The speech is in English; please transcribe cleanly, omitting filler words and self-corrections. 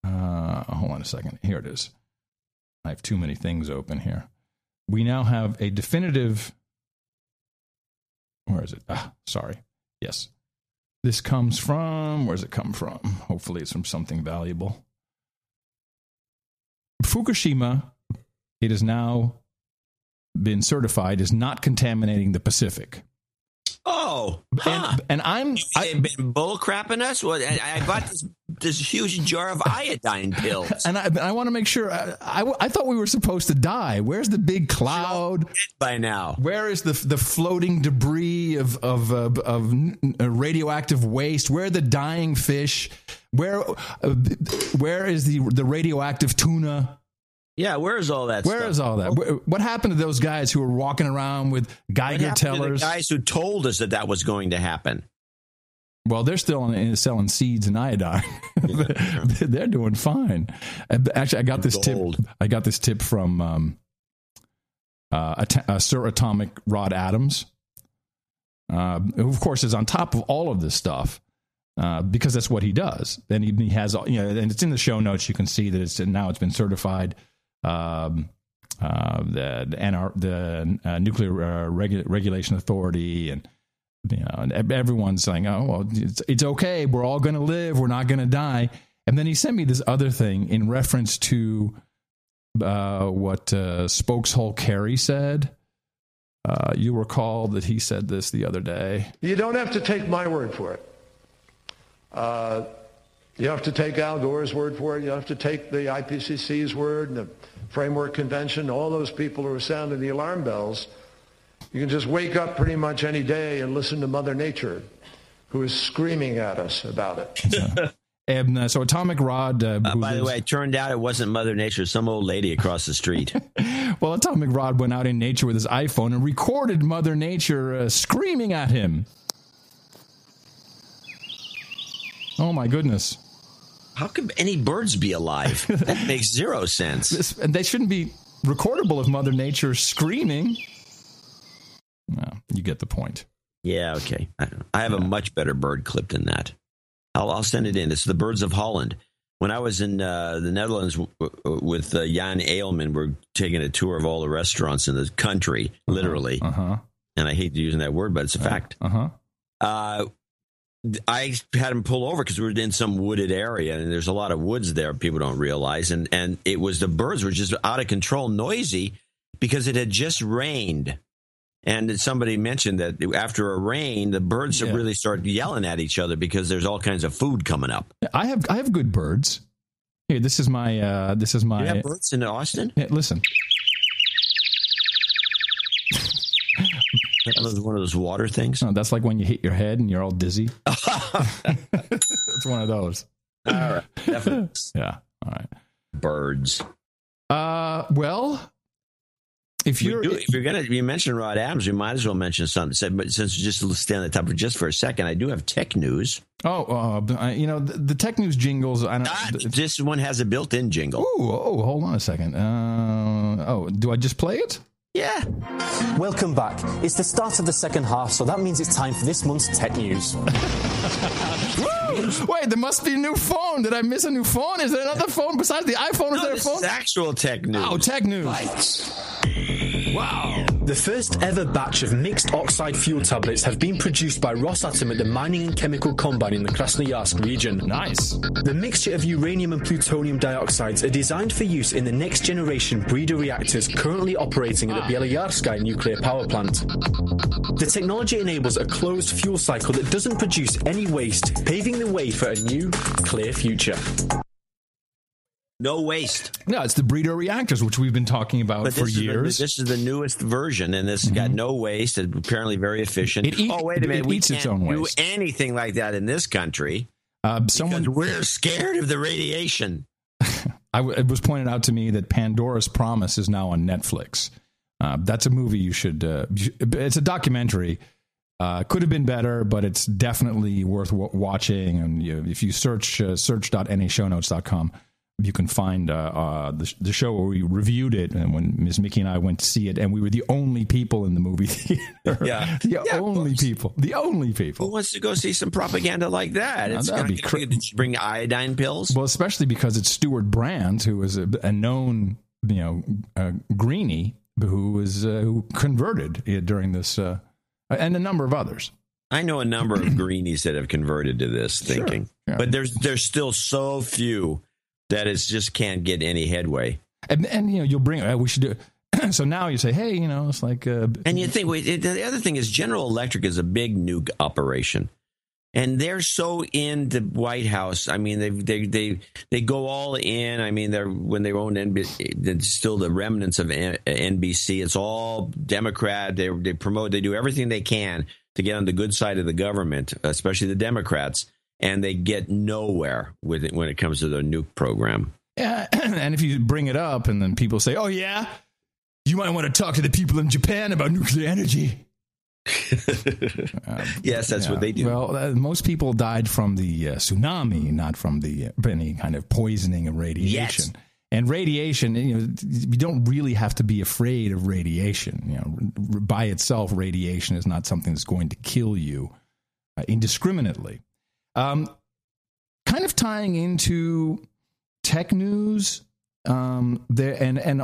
Hold on a second. Here it is. I have too many things open here. We now have a definitive... Where is it? Sorry. Yes. This comes from... Where does it come from? Hopefully it's from something valuable. Fukushima, it has now been certified as not contaminating the Pacific. Oh, and I've been bullcrapping us. Well, I bought this huge jar of iodine pills, and I want to make sure. I thought we were supposed to die. Where's the big cloud by now? Where is the floating debris of radioactive waste? Where are the dying fish? Where is the radioactive tuna? Yeah, where's all that stuff? Where is all that? What happened to those guys who were walking around with Geiger tellers? To the guys who told us that was going to happen. Well, they're still selling seeds and iodine. Yeah. They're doing fine. Actually, I got this tip from Sir Atomic Rod Adams, who of course is on top of all of this stuff. Because that's what he does. And he has, and it's in the show notes. You can see that it's been certified. The Nuclear Regulation Authority, and everyone's saying, "Oh, well, it's okay. We're all going to live. We're not going to die." And then he sent me this other thing in reference to what Spokeshole Kerry said. You recall that he said this the other day. You don't have to take my word for it. You have to take Al Gore's word for it. You have to take the IPCC's word and the Framework Convention, all those people who are sounding the alarm bells. You can just wake up pretty much any day and listen to Mother Nature, who is screaming at us about it. And so Atomic Rod... by the way, it turned out it wasn't Mother Nature, some old lady across the street. Well, Atomic Rod went out in nature with his iPhone and recorded Mother Nature screaming at him. Oh, my goodness. How could any birds be alive? That makes zero sense. And they shouldn't be recordable if Mother Nature is screaming. Well, you get the point. Yeah, okay. I have a much better bird clip than that. I'll send it in. It's the Birds of Holland. When I was in the Netherlands with Jan Eilman, we're taking a tour of all the restaurants in the country, literally. And I hate using that word, but it's a fact. I had him pull over because we were in some wooded area, and there's a lot of woods there people don't realize. And it was the birds were just out of control, noisy, because it had just rained. And somebody mentioned that after a rain, the birds really start yelling at each other because there's all kinds of food coming up. I have good birds. Here, this is my. You have birds in Austin? Yeah, listen. That one of those water things? No, that's like when you hit your head and you're all dizzy. It's one of those. All right. Definitely. Yeah. All right. Birds. Well, if you're gonna mention Rod Adams, we might as well mention something. But since we just stay on the topic just for a second, I do have tech news. The tech news jingles. This one has a built-in jingle. Hold on a second. Do I just play it? Yeah. Welcome back. It's the start of the second half, so that means it's time for this month's tech news. Wait, there must be a new phone. Did I miss a new phone? Is there another phone besides the iPhone? Is there a phone? This is actual tech news. Oh, tech news. Lights. Wow. The first ever batch of mixed oxide fuel tablets have been produced by Rosatom at the Mining and Chemical Combine in the Krasnoyarsk region. Nice. The mixture of uranium and plutonium dioxides are designed for use in the next generation breeder reactors currently operating at the Belayarsky nuclear power plant. The technology enables a closed fuel cycle that doesn't produce any waste, paving the way for a new, clear future. No waste. No, it's the breeder reactors, which we've been talking about for years. This is the newest version, and this has got no waste. It's apparently very efficient. Wait a minute. We can't do anything like that in this country because we're scared of the radiation. It was pointed out to me that Pandora's Promise is now on Netflix. That's a movie you should... it's a documentary. Could have been better, but it's definitely worth watching. And if you search search.nashownotes.com, you can find the show where we reviewed it, and when Ms. Mickey and I went to see it, and we were the only people in the movie theater. Yeah. The only people. Who wants to go see some propaganda like that? It's that'd be going to bring iodine pills. Well, especially because it's Stuart Brand, who was a known, greenie who converted during this, and a number of others. I know a number of greenies that have converted to this thinking, Sure. Yeah. but there's still so few that it just can't get any headway. And you'll bring we should do it. So now you say, hey, it's like and you think the other thing is General Electric is a big nuke operation, and they're so in the White House. I mean, they go all in. I mean, when they own NBC, still the remnants of NBC. It's all Democrat. They promote. They do everything they can to get on the good side of the government, especially the Democrats. And they get nowhere with it when it comes to the nuke program. Yeah, and if you bring it up and then people say, oh, yeah, you might want to talk to the people in Japan about nuclear energy. Yes, that's what they do. Well, most people died from the tsunami, not from any kind of poisoning of radiation. Yes. And radiation, you don't really have to be afraid of radiation. By itself, radiation is not something that's going to kill you indiscriminately. Kind of tying into tech news, there and